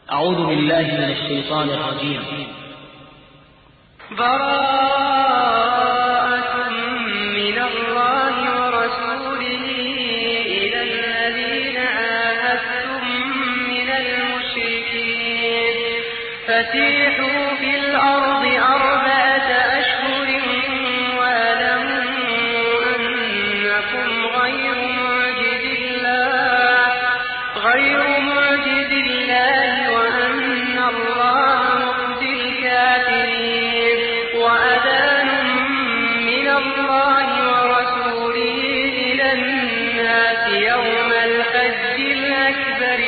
أعوذ بالله من الشيطان الرجيم. براءة من الله ورسوله إلى الذين عاهدتم من المشركين فسيحوا في الأرض 4 أشهر واعلموا أنكم غير معجز الله وأن الله مخزي الكافرين. وأذان من الله ورسوله إلى الناس يوم الحج الأكبر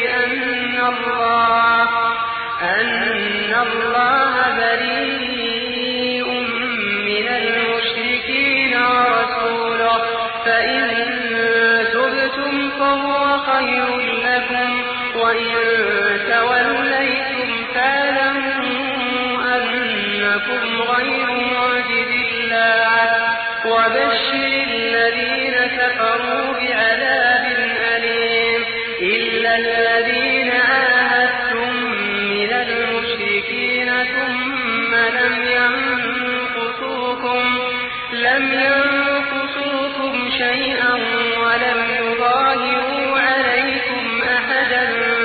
أن الله بريء من المشركين ورسوله فإن تبتم فهو خير لكم وإن توليتم فاعلموا أنكم غير معجز الله وبشر الذين كفروا بعذاب أليم. إلا الذين عاهدتم من المشركين ثم لم ينقصوكم شيئا ولم يظاهروا عليكم أحدا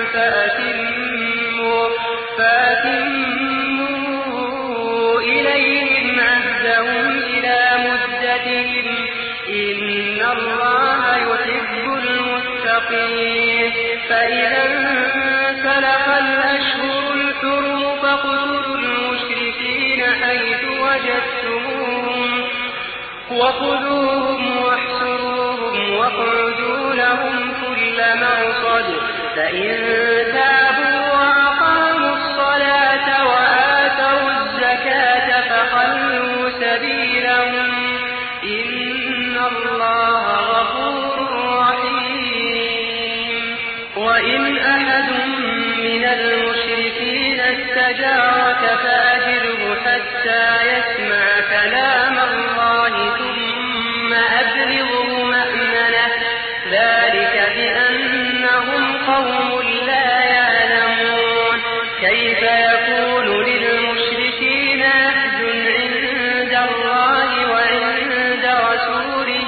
فأتموا إليهم عهدهم إلى مدتهم إن الله يحب المتقين. فإذا انسلخ الأشهر الحرم فاقتلوا المشركين حيث وجدتموهم وخذوهم واحصروهم واقعدوا لهم كل مرصد. فإن تابوا وأقاموا الصلاة وآتوا الزكاة فخلوا سبيلهم إن الله غفور رحيم. وإن أحد من المشركين استجارك فأجره حتى يسمع كلام الله ثم أبلغه مأمنه ذلك بأنهم قوم لا يعلمون. كيف يكون للمشركين عهد عند الله وعند رسوله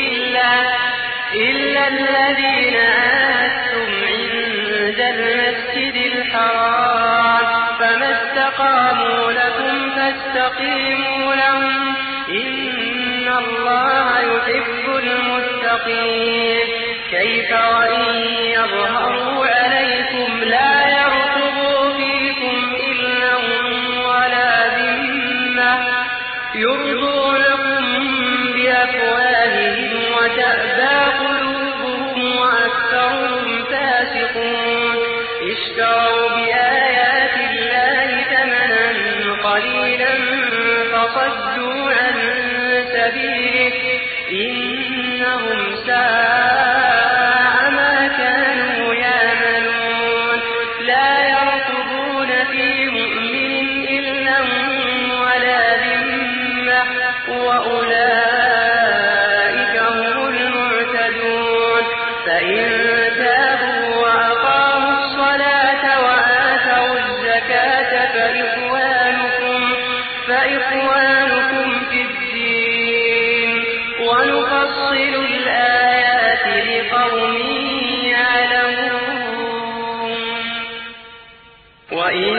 إلا الذين عاهدتم عند المسجد الحرام فما استقاموا لكم فاستقيموا لهم إن الله يحب المتقين. كيف وإن يظهروا عليكم لا يرقبوا فيكم إلا ولا ذمة يرضونكم بأفواههم وتأبى قلوبهم وأكثرهم فاسقون. اشتروا بآيات الله ثمنا قليلا فصدوا عن سبيله إنهم ساء ما كانوا يعملون. لا يرقبون في مؤمن إلا ولا ذمة وأولئك هم المعتدون. فإن تابوا وأقاموا الصلاة وآتوا الزكاة فإخوانكم في الدين ونفصل الآيات لقوم يعلمون. وإن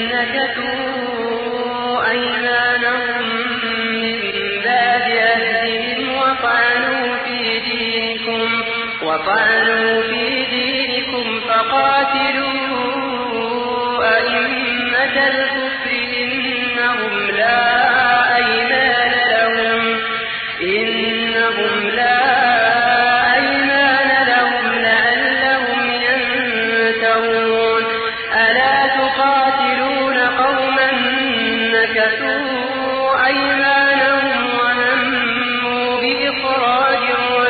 نكثوا أيمانهم من بعد عهدهم وطعنوا في دينكم فقاتلوا أئمة الكفر إنهم لا أيمان لهم لعلهم ينتهون. ألا تقاتلون قوما نكثوا أيمانهم وهموا بإخراج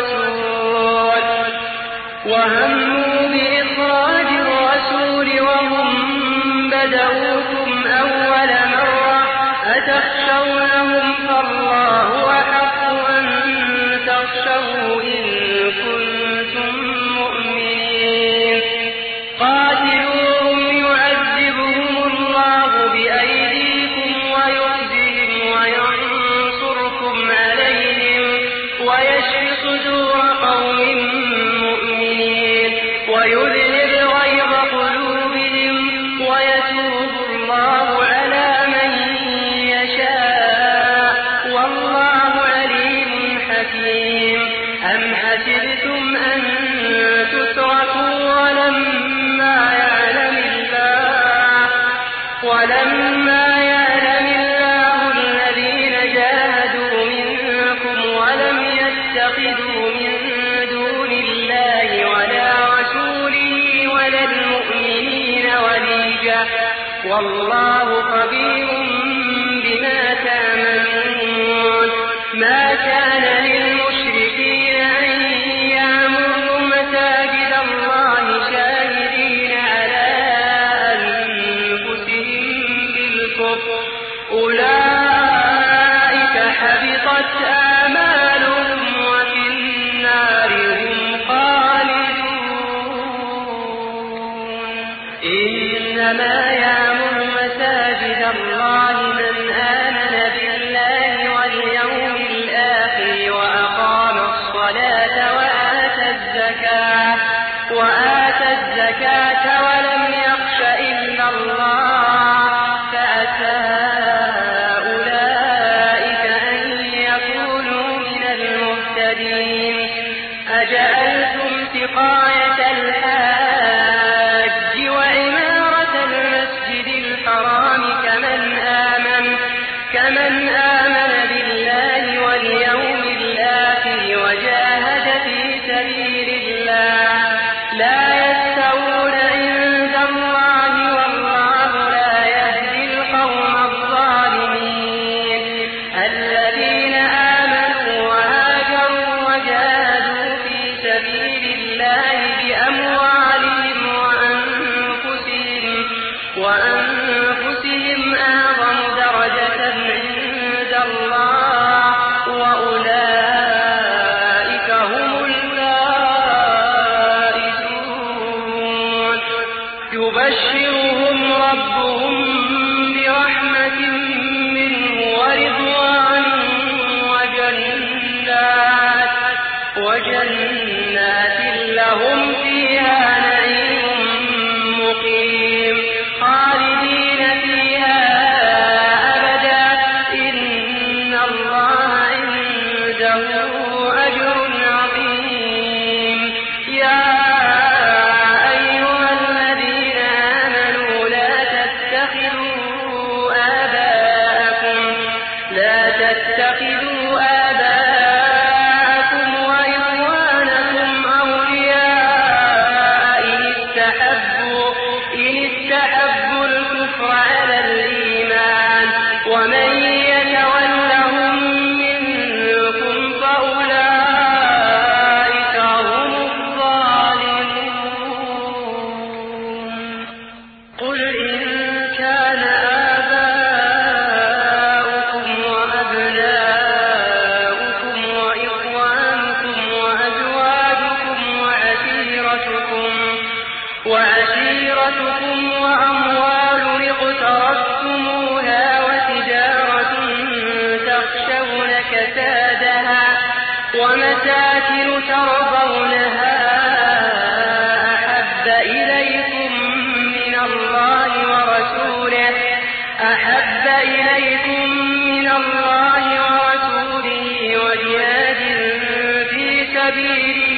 الرسول وهم بدأوكم أول مرة أتخشونهم فالله أحق أن تخشوا إن كنتم مؤمنين. قاتلوهم يعذبهم ولما يعلم الله الذين جاهدوا منكم ولم يتخذوا من دون الله ولا رسوله ولا المؤمنين وليجا والله خبير بما تعملون. ما كان للمشركين أن يعمروا مساجد الله شاهدين على أنفسهم بالكفر أولئك حبطت آمالهم وفي النار هم خالدون. إنما يعمر مساجد الله من آمن بالله واليوم الآخر وأقام الصلاة وآتى الزكاة ولم يخش إلا الله فعسى أولئك أن يكونوا من المهتدين. أجعلتم سقاية الحاج وعمارة المسجد الحرام كمن آمن بالله واليوم الآخر وجاهد في سبيل الله لا يستوون عند الله والله لا يهدي القوم الظالمين. الذين آمنوا وهاجروا وجاهدوا في سبيل الله بأموالهم وأنفسهم أعظم درجة عند الله وأولئك هم الفائزون. يبشرهم ربهم برحمة منه ورضوان وجنات لهم فيها نعيم مقيم خالدين فيها أبدا إن الله عنده أجر عظيم. يا أيها الذين آمنوا لا تتخذوا آباءكم وإخوانكم أولياء إن استحبوا الكفر على الإيمان ومن يتولهم منكم فأولئك هم الظالمون. قل إن كان آباؤكم وأبناؤكم وإخوانكم وأزواجكم وعشيرتكم وأموال اقترفتموها وتجارة تخشون كسادها ومساكن ترضونها أحب إليكم من الله ورسوله وجهاد في سبيله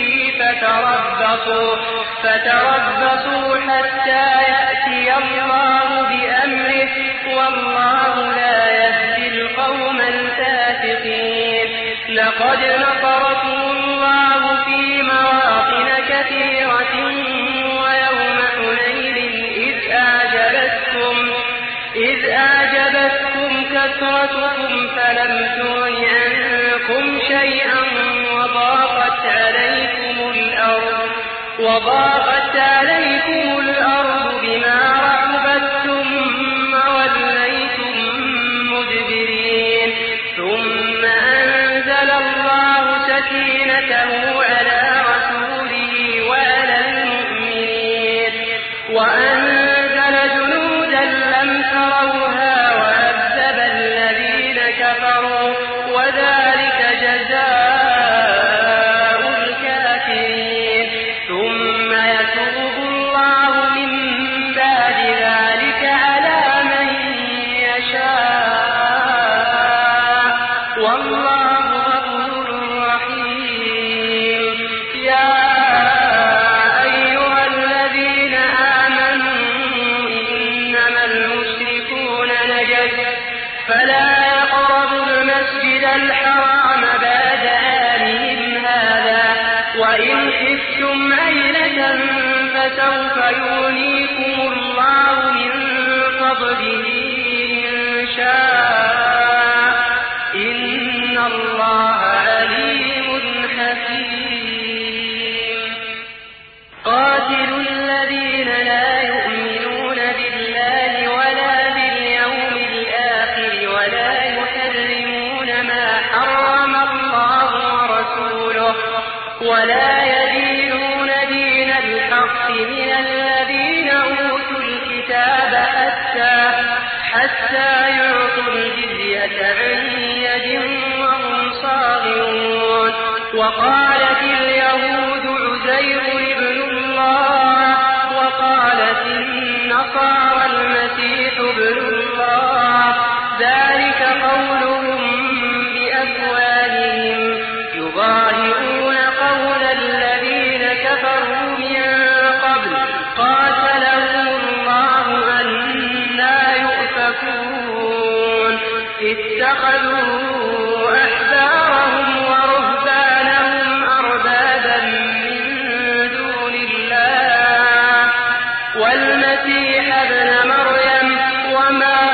فتربصوا حتى يأتي الله بأمره والله لا يهدي القوم الفاسقين. لقد نصركم الله في مواطن كثيرة ويوم حنين إذ أعجبتكم كثرتكم فلم تغن عنكم شيئا وضاقت عليكم الأرض بما رحبت ثم وليتم مدبرين. ثم أنزل الله سكينته على رسوله وعلى المؤمنين وأنزل جنودا لم تروها وعذب الذين كفروا وذلك جزاء الكافرين. ثم يتوب الله فلا يقربوا المسجد الحرام بعد عامهم هذا وإن خفتم عيلة فسوف يغنيكم الله من فضله إن شاء إن الله عليم حكيم. قاتلوا الذين لا يؤمنون بالله ولا باليوم الآخر ولا يحرمون ما حرم الله ورسوله ولا يدينون دين الحق من الذين أوتوا الكتاب حتى يعطوا الجزية عن يد وهم صاغرون. وقالت اليهود عزير ابن الله وقالت النصارى المسيح ابن الله ذلك قولهم بأفواههم يظاهرون قول الذين كفروا من قبل قاتلهم الله أنى يؤفكون. اتخذوا أحبارهم ورهبانهم أربابا من دون الله والمسيح ابن مريم وما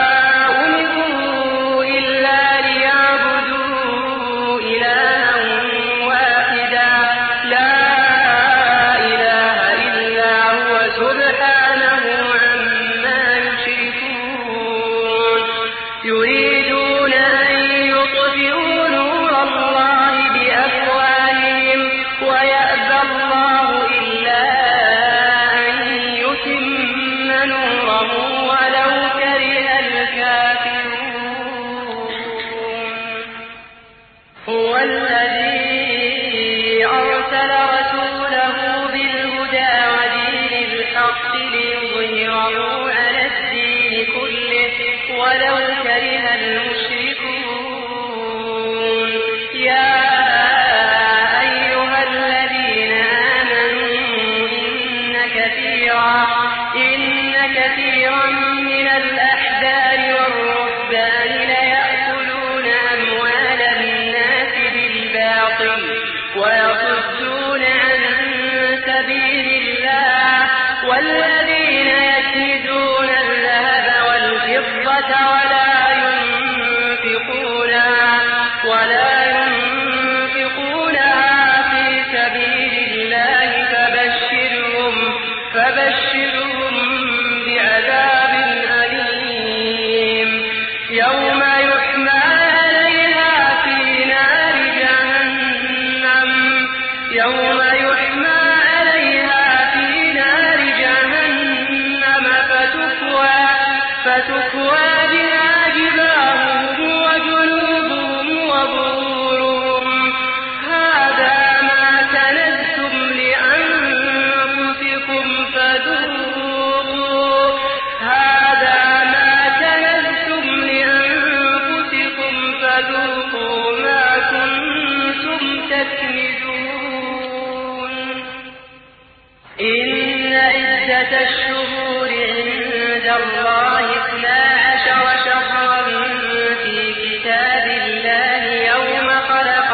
أمروا إلا ليعبدوا إلها واحدا لا إله إلا هو سبحانه عما يشركون. يريدون أن يطفئوا نور الله بأفواههم ويأبى الله إلا أن يتم نوره ولو كره الكافرون. هو الذي أرسل رسوله بالهدى ودين الحق ليظهره على الدين كله ولو كره المشركون. يا أيها الذين آمنوا إن كثيرا من الأحبار والرهبان ليأكلون أموال الناس بالباطل ويصدون عن سبيل الله والذين يكنزون الذهب والفضة ولا ينفقونها في سبيل الله فبشرهم بعذاب أليم. يوم يحمى عليها في نار جهنم فتكوى بها جباههم وجنوبهم وظهورهم هذا ما كنزتم لأنفسكم فذوقوا ما كنتم تكنزون. إن عدة الشهور عند الله 12 شهرا في كتاب الله يوم خلق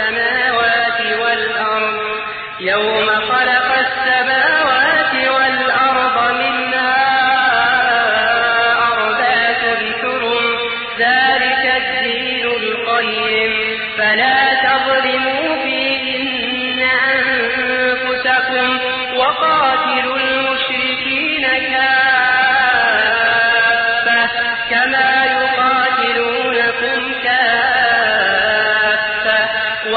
السماوات والأرض منها 4 حرم ذلك الدين القيم فلا تظلموا فيهن أنفسكم وقاتلوا المشركين كافة كما يقاتلونكم كافة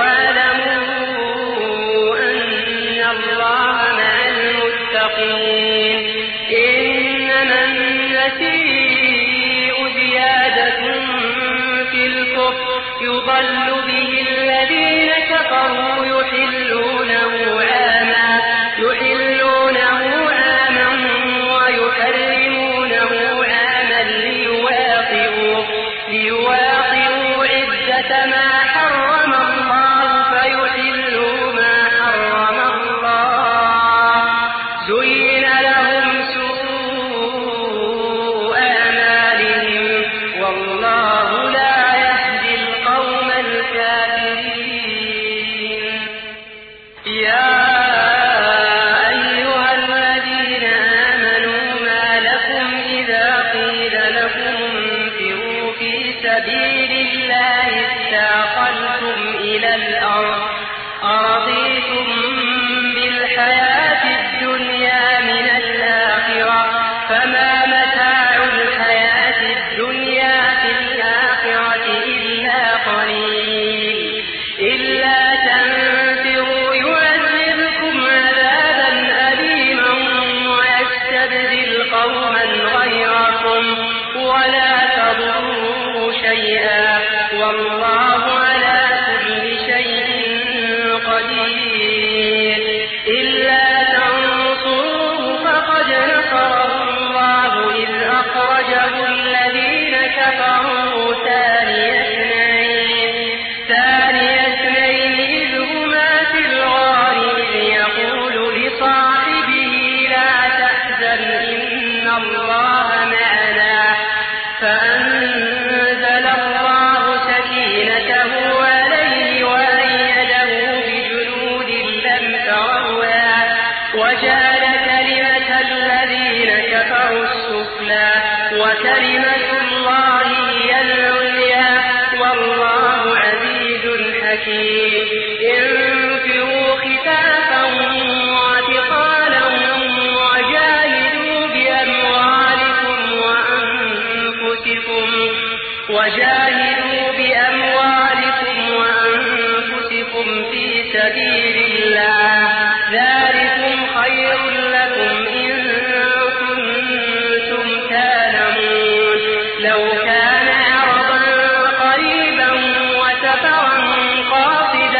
واعلموا أن الله مع المتقين. إنما النسيء زيادة في الكفر يضل به الذين كفروا يحلونه عاما ويحرمونه عاما ليواطئوا عدة ما حرم الله فيحلوا ما حرم الله. زين لهم سوء أعمالهم والله قيل لكم انفروا في سبيل الله اثاقلتم إلى الأرض أرضيتم بالحياة الدنيا من الآخرة فما متاع الحياة الدنيا في الآخرة إلا قليل إلا تنفروا يعذبكم عذابا أليما ويستبدل قوما غيركم ولا تضروه شيئا والله على كل شيء قدير إلا تنصروه فقد نصره الله إذ أخرجه الذين كفروا ثاني اثنين إذ هما في الغار إذ يقول لصاحبه لا تحزن إن الله معنا فأنزل الله سكينته عليه وأيده بجنود لم تروها وجعل كلمة الذين كفروا السفلى وكلمة الله هي العليا والله عزيز حكيم انفروا خفافا وثقالا وجاهدوا بأموالكم وأنفسكم في سبيل الله ذلكم خير لكم إن كنتم تعلمون لو كان عرضا قريبا وسفرا قاصدا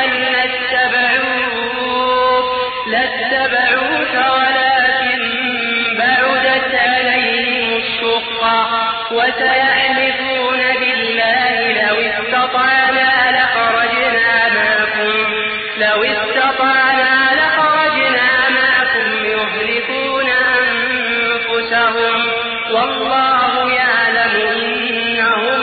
لاتبعوك ولكن بعدت عليهم الشقة وسيحلفون بالله لو استطعنا لخرجنا معكم يهلكون أنفسهم والله يعلم إنهم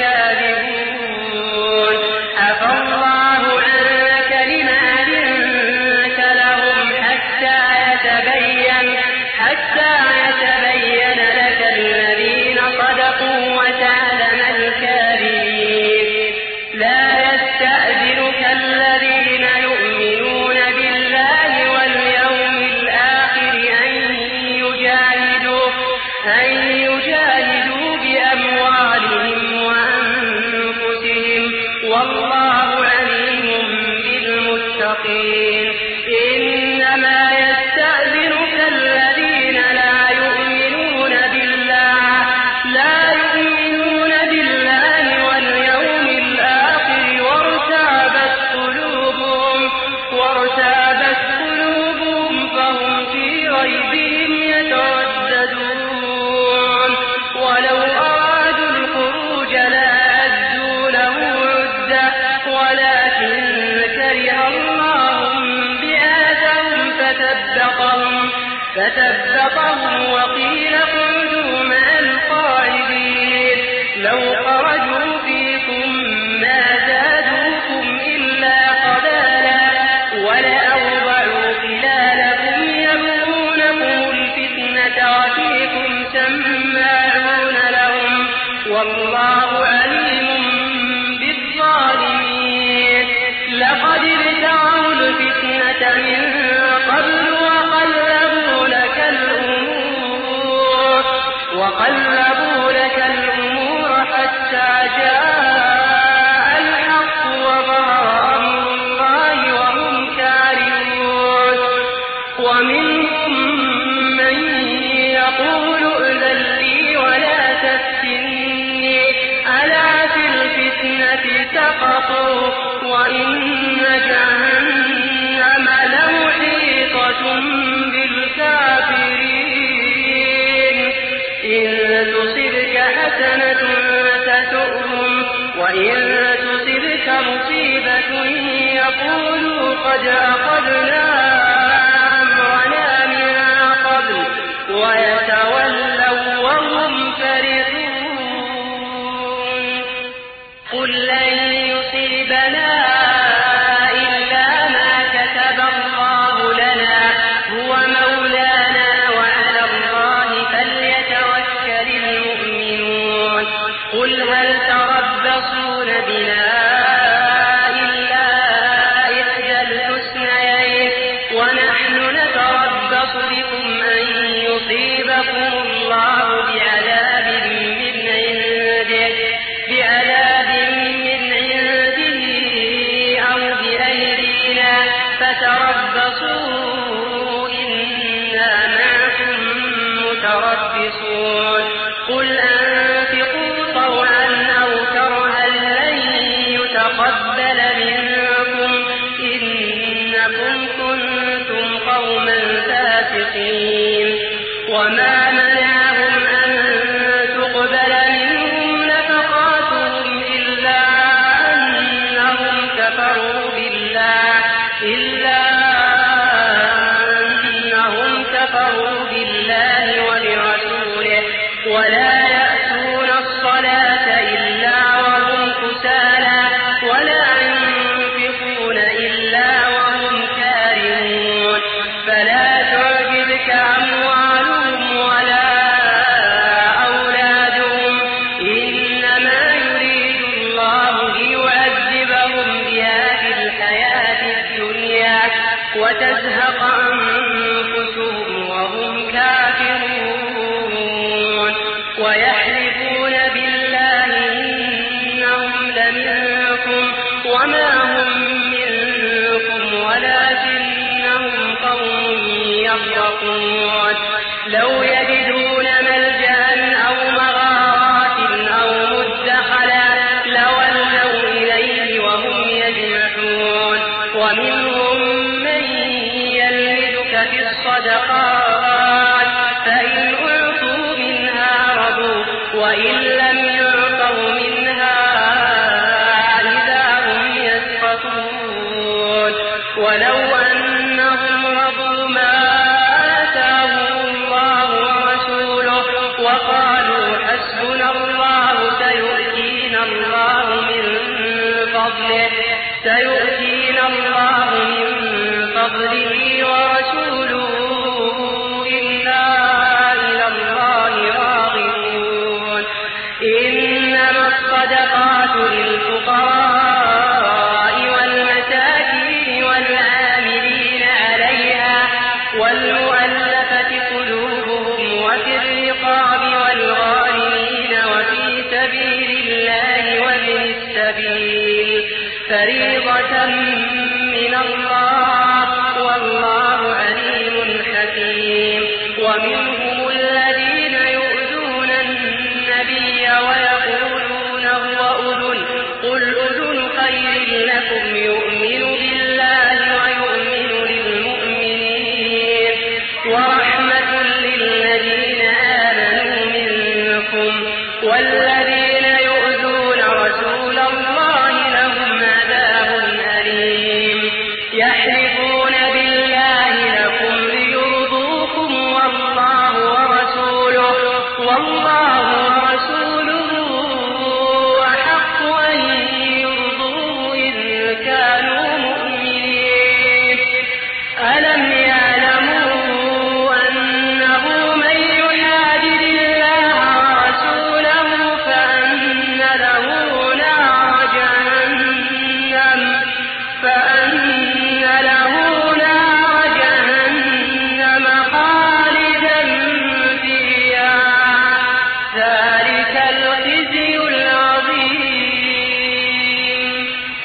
لكاذبون عفى الله عنك لما أذنت لهم حتى يتبين لك الذين صدقوا وتعلم الكاذبين لا يستأذنك الذين يؤمنون بالله واليوم الآخر أن يجاهدوا بأموالهم وأنفسهم والله عليم بالمتقين إنما يستأذنك الذين لا يؤمنون بالله واليوم الآخر وارتابت قلوبهم فهم في ريبهم يترددون ولو أرادوا الخروج لأعدوا له عدة ولكن كره الله بعاثهم فثبطهم وقيل اقعدوا مع القاعدين لو خرجوا فيكم ما زادوكم إلا قبالا ولأوضعوا خلالكم يبغونكم الفتنة وفيكم سماعون لهم والله عليم بالظالمين لقد ابتغوا الفتنة من قبل وقلبوا لك الأمور حتى جاء الحق وظهر أمر الله وهم كارهون ومنهم من يقول ائذن لي ولا تفتني ألا في الفتنة سقطوا وإن جهنم لمحيطة بالكافرين إن تصبك حسنة تسؤهم وإن تصبك مصيبة يقولوا قد أخذنا أمرنا من قبل ويتولوا وهم فرحون قل لن يصيبنا إلا ما كتب الله لنا هو مولانا وعلى الله فليتوكل المؤمنون هل تربصون بنا إلا إحدى الحسنيين ونحن نتربص بكم أن يصيبكم الله بعذاب من عنده أو بأيدينا فتربصوا إنا معكم متربصون قل أنفقوا طوعا أو كرها لن يتقبل منكم إنكم كنتم قوما فاسقين وما منعهم أن تقبل منهم نفقاتهم إلا أنهم كفروا بالله وبرسوله ولا يأتون الصلاة إلا وهم كسالى ولا ينفقون إلا وهم كارهون فلا تعجبك أموالهم ولا أولادهم إنما يريد الله ليعذبهم بها في الحياة الدنيا وتزهق أنفسهم وهم كافرون ويحلفون بالله إنهم لمنكم وما هم منكم ولكنهم قوم يفرقون لو يجدون ملجأ أو مغارات أو مدخلا لولوا إليه وهم يجمحون ومنهم من يلمزك في الصدقات فإن أعطوا منها رضوا وإن لم يعطوا منها إذا هم يسخطون ولو أنهم رضوا ما آتاهم الله ورسوله وقالوا حسبنا الله سيؤتينا الله من فضله ورسوله إنا إلى الله راغبون إنما الصدقات للفقراء والمساكين والعاملين عليها والمؤلفة قلوبهم وفي الرقاب والغارمين وفي سبيل الله وابن السبيل فريضة من الله والله عليم حكيم ومنهم الذين يؤذون النبي ويقولون هو أذن قل أذن خير لكم يؤمن بالله ويؤمن للمؤمنين ورحمة للذين آمنوا منكم والذين يؤذون رسول الله لهم عذاب أليم يحلفون بالله لكم ليرضوكم والله ورسوله أحق أن يرضوه إن كانوا مؤمنين ألم يعلموا أنه من يحادد الله ورسوله فأن له نار جهنم خالدا فيها ذلك الخزي العظيم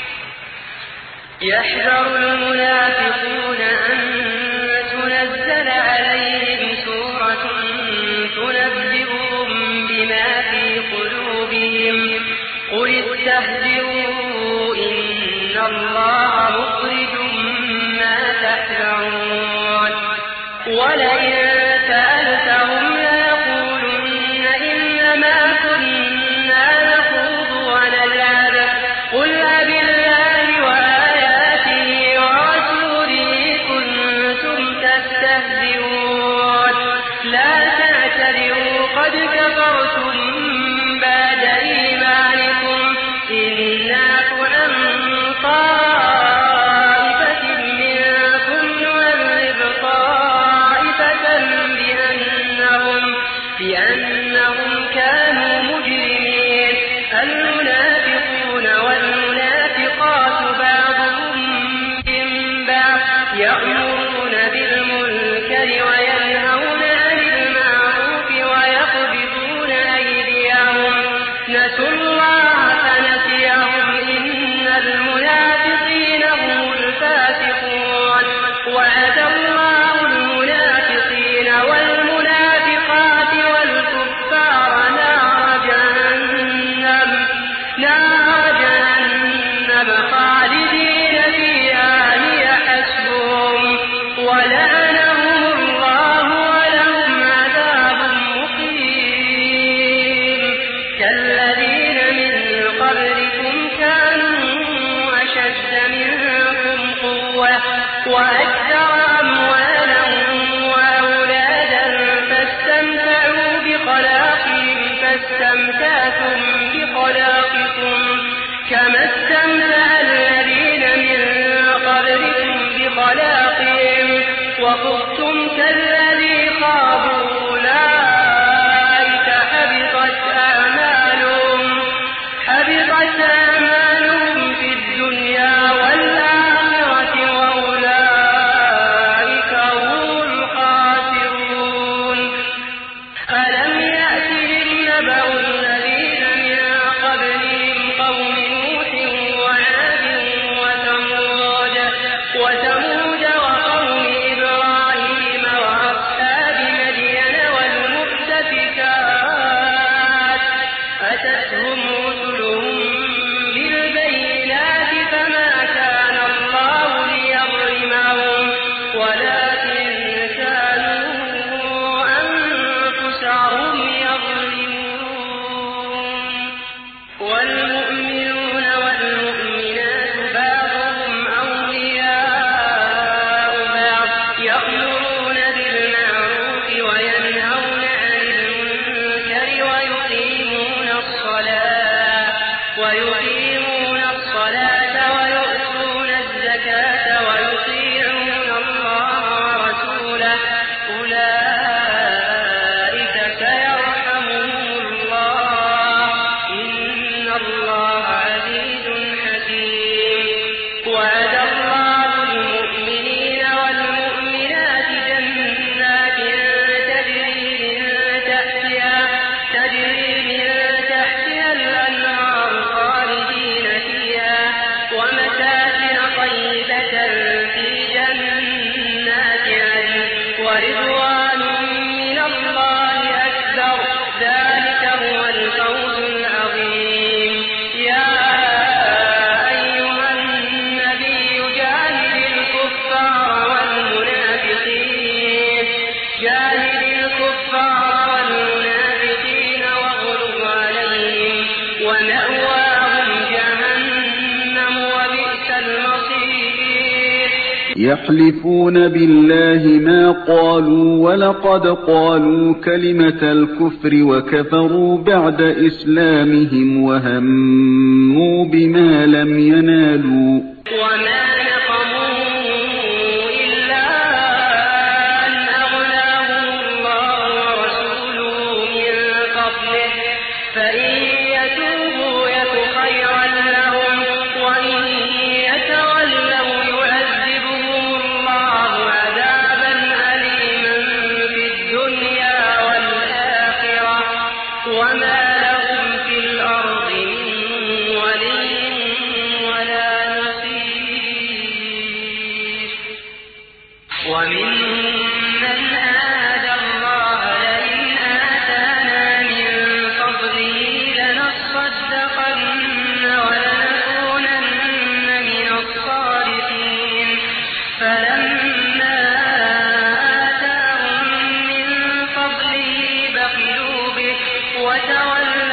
يحذر المنافقون أن تنزل عليهم سورة تنبئهم بما في قلوبهم قل استهزئوا إن الله مخرج ما تحذرون ولئن سألتهم ليقولن إنما كنا نخوض ونلعب قل أبالله وآياته ورسوله كنتم تستهزئون لا تعتذروا قد كفرتم بعد إيمانكم إن نعف عن طائفة وأكثر أموالا وأولادا فاستمتعوا بخلاقهم فاستمتعتم بخلاقكم كما استمتع الذين من قبلكم بخلاقهم وخضتم كالذي خاضوا أولئك حبطت أعمالهم في الدنيا والآخرة وأولئك هم الخاسرون ألم يأتهم نبأ الذين من قبلهم قوم نوح وعاد وثمود وقوم إبراهيم وأصحاب مدين والمؤتفكات أتتهم رسلهم بالبينات فما كان الله ليظلمهم ولكن كانوا أنفسهم يظلمون والمؤمنون والمؤمنات بعضهم أولياء بعض يأمرون بالمعروف وينهون عن المنكر ويقيمون الصلاة ويؤتون الزكاة ويطيعون الله ورسوله أولئك سيرحمهم الله إن الله عزيز حكيم وعد الله المؤمنين والمؤمنات جنات تجري من تحتها الأنهار خالدين فيها ومساكن طيبة في جنات عدن ورضوان من الله أكبر ذلك هو الفوز العظيم يا أيها النبي جاهد الكفار والمنافقين واغلظ عليهم ومأواهم جهنم وبئس المصير يحلفون بالله ما قالوا ولقد قالوا كلمة الكفر وكفروا بعد إسلامهم وهموا بما لم ينالوا وما نقموا إلا أن أغناهم الله ورسوله من فضله فإن يتوبوا يك خيرا لهم وإن يتولوا يعذبهم الله عذابا أليما في الدنيا والآخرة وما لهم في الأرض من ولي ولا نصير وممن عاد الله لئن آتانا من فضله لنصدقن ولنكونن من الصالحين فلما آتاهم من فضله بخلوا به وتولوا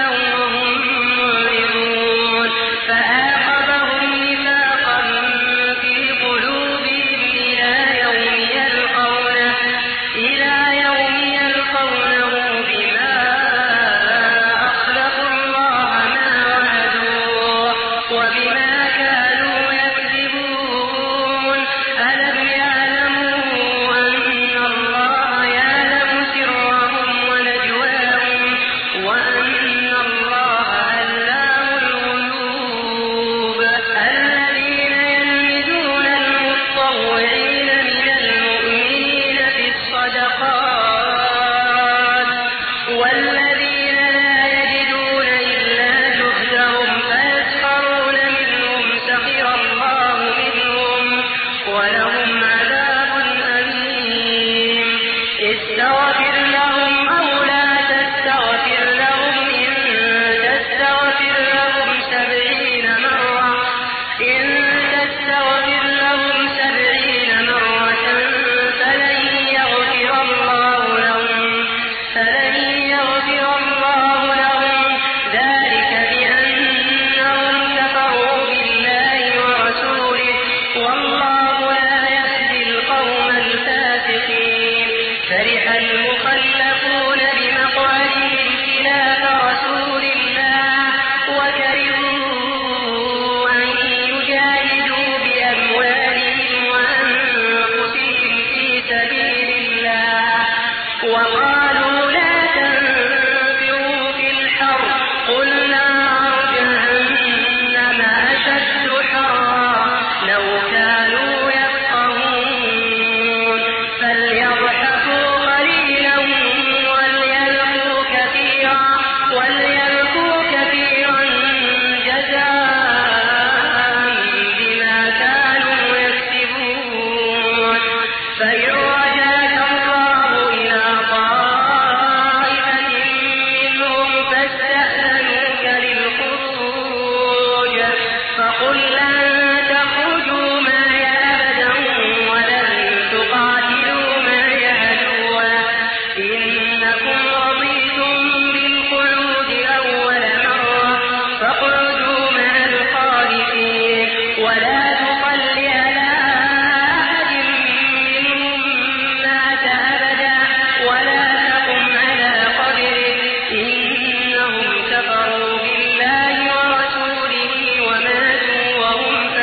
قل لن تخرجوا معي أبدا ولن تقاتلوا معي عدوا إنكم رضيتم بالقعود أول مرة فاقعدوا مع الخالفين ولا تصل على أحد منهم مات أبدا ولا تقم على قبره إنهم كفروا بالله ورسوله وماتوا وهم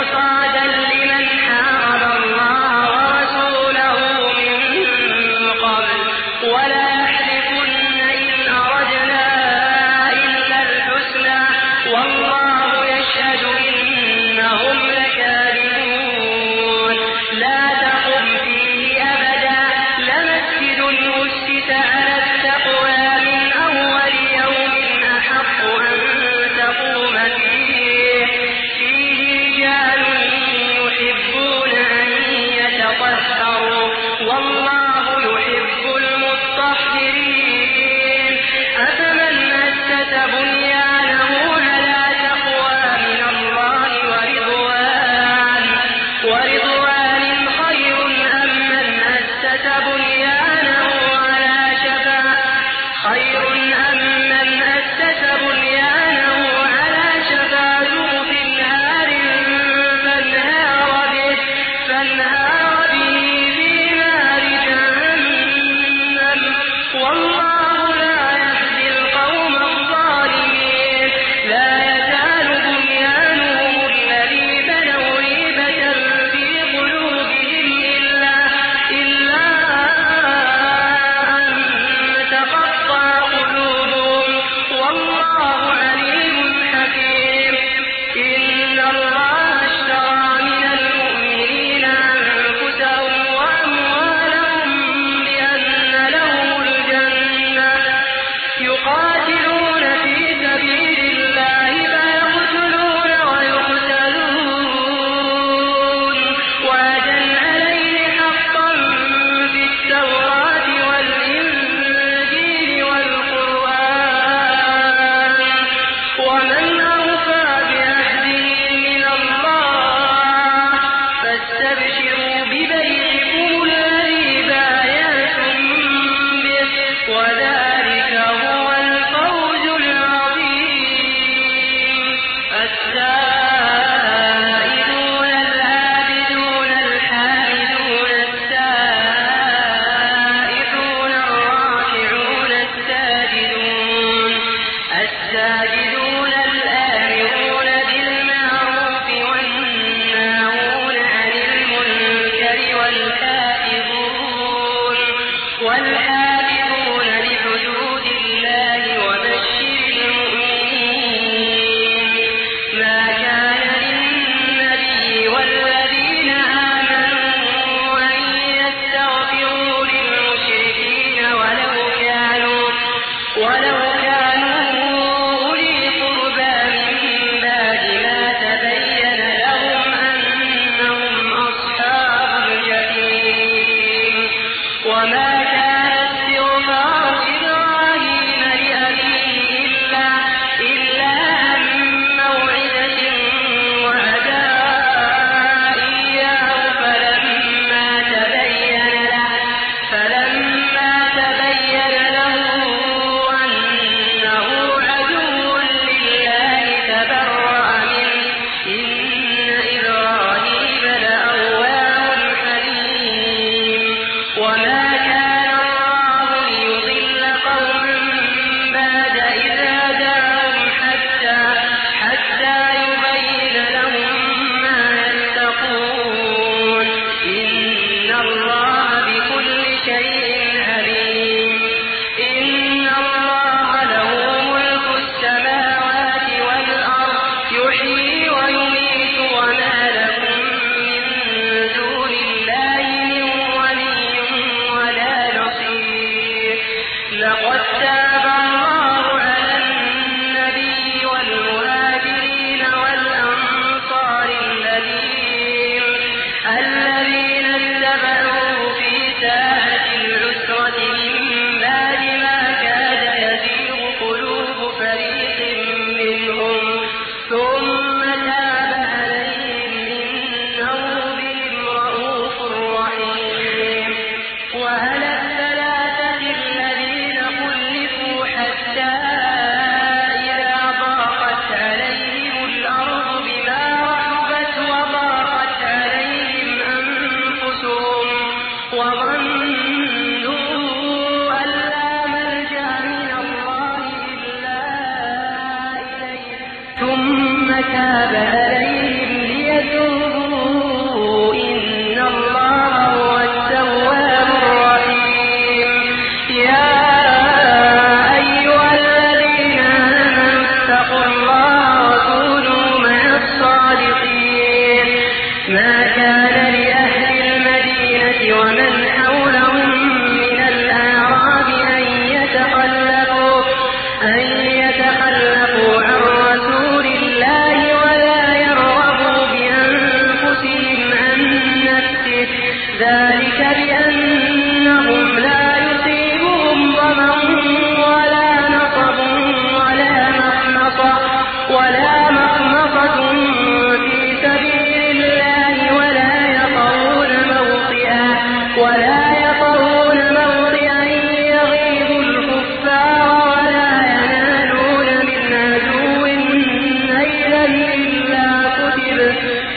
وإرصادا لمن حارب الله ورسوله من قبل ولا يحلفن إن أردنا إلا الحسنى والله يشهد إنهم لكاذبون لا تقم فيه أبدا لمسجد أسس على التقوى من أول يوم أحق أن تقوم فيه رجال يحبون أن يتطهروا والله يحب المطهرين أفمن أسس بنيانه على تقوى من الله ورضوان خير أم من أسس بنيانه على شفا جرف هار فانهار به في نار جهنم والله لا يهدي القوم الظالمين لا يزال بنيانهم الذي بنوا ريبة في قلوبهم إلا أن تقطع قلوبهم والله عليم حكيم إن الله اشترى من المؤمنين أنفسهم وأموالهم بأن لهم الجنة يقاتلون في سبيل الله فيقتلون ويقتلون وعدا عليه حقا في التوراة والإنجيل والقرآن ومن أوفى بعهده من الله فاستبشروا ببيعكم الذي بايعتم به وذلك هو الفوز العظيم التائبون العابدون الحامدون السائحون الراكعون الساجدون الآمرون بالمعروف والناهون عن المنكر والحافظون لحدود الله وبشر المؤمنين ما كان للنبي والذين آمنوا أن يستغفروا للمشركين ولو كانوا أولي قربى من بعد ما تبين لهم أنهم أصحاب الجحيم وما كان استغفار إبراهيم لأبيه إلا عن موعدة وعدها إياه فلما تبين له أنه عدو لله تبرأ منه إن إبراهيم لأواه حليم وما كان الله ليضل قوما بعد إذ هداهم حتى يبين لهم ما يتقون إن الله بكل شيء عليم إن الله له ملك السماوات والأرض يحيي ويميت وما لكم من دون الله من ولي ولا نصير لقد تاب الله على النبي والمهاجرين والأنصار الذين اتبعوه في ساعة العسرة من بعد ما كاد يزيغ قلوب فريق منهم ثم تاب عليهم إنه بهم رءوف رحيم وعلى الثلاثة الذين خلفوا حتى إذا ضاقت عليهم الأرض بما رحبت وضاقت عليهم أنفسهم وظنوا أن لا ملجأ من الله إلا إليه ثم تاب عليهم ليتوبوا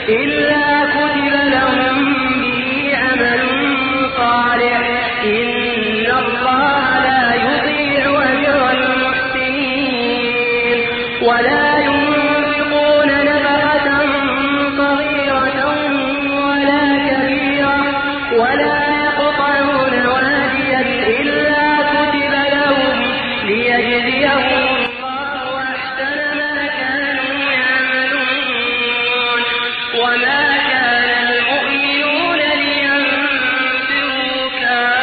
إلا كتب لهم به عمل صالح إن الله لا يضيع أجر المحسنين ولا ينفقون نفقة صغيرة ولا كبيرة ولا يقطعون واديا إلا كتب لهم ليجزيهم الله أحسن ما كانوا يعملون وما كان المؤمنون لينفروا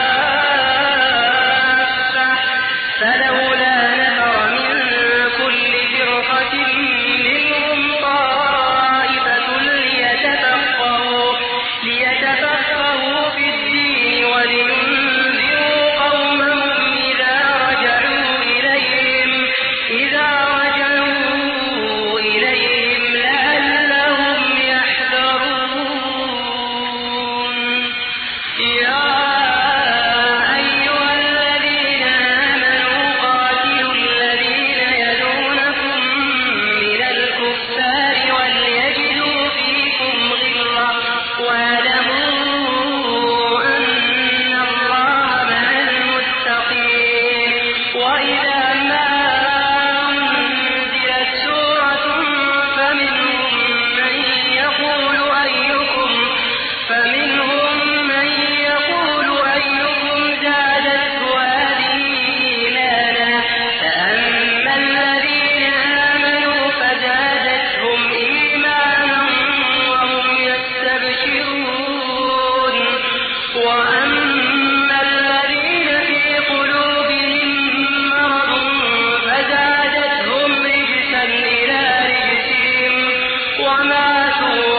كافة فلولا نفر من كل فرقة منهم طائفة ليتفقهوا في الدين ولينذروا قومهم إذا رجعوا إليهم لعلهم يحذرون يا أيها الذين آمنوا قاتلوا الذين يلونكم من الكفار وليجدوا فيكم غلظة واعلموا أن الله مع المتقين وإذا ما أنزلت سورة فمنهم من يقول أيكم زادته هذه إيمانا فأما الذين آمنوا فزادتهم إيمانا وهم يستبشرون وأما الذين في قلوبهم مرض فزادتهم رجسا إلى رجسهم وماتوا